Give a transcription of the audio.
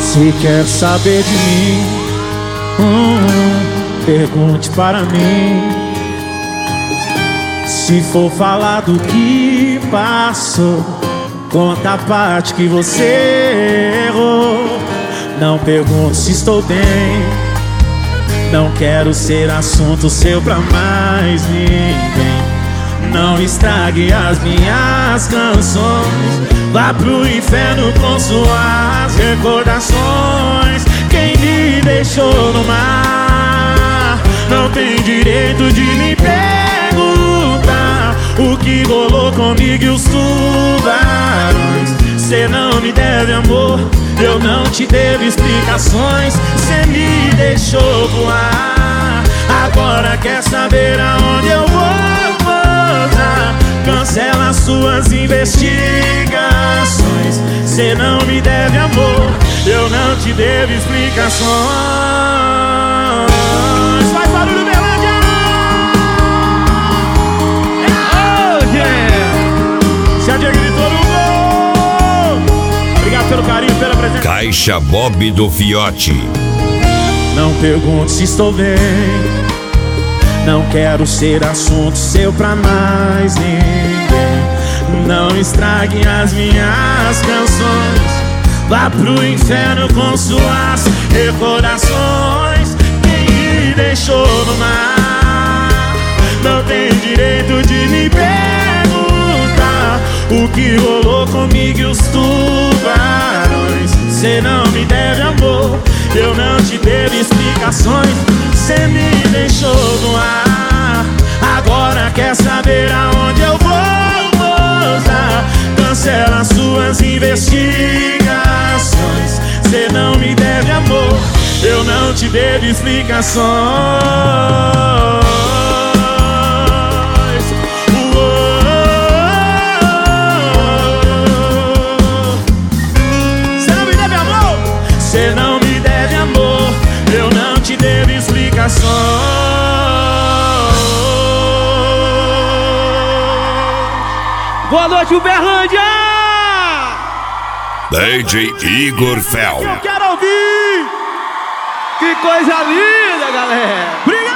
Se quer saber de mim, pergunte para mim. Se for falar do que passou, conta a parte que você errou. Não pergunte se estou bem, não quero ser assunto seu pra mais ninguém. Não estrague as minhas canções, vá pro inferno com suas recordações. Quem me deixou no mar não tem direito de me perguntar o que rolou comigo e os tubarões. Cê não me deve amor, eu não te devo explicações. Cê me deixou voar, agora quer saber aonde eu vou pousar. Cancela suas investigações. Cê não me deve amor, eu não te devo explicações. Faz barulho, Berlândia! Oh, yeah! Se a Dia gritou no gol! Obrigado pelo carinho, pela presença. Caixa Bob do Fiote. Não pergunte se estou bem, não quero ser assunto seu pra mais ninguém. Não estrague as minhas canções, vá pro inferno com suas recordações. Quem me deixou no mar não tem direito de me perguntar o que rolou comigo e os tubarões. Cê não me deve amor, eu não te devo explicações. Cê me deixou no ar, agora quer saber aonde eu vou pousar. Cancela suas investigações. Cê não me deve amor, eu não te devo explicações. Cê não me deve amor, eu não te devo explicações. Boa noite, Uberlândia! DJ Igor Fel. Eu quero ouvir! Que coisa linda, galera!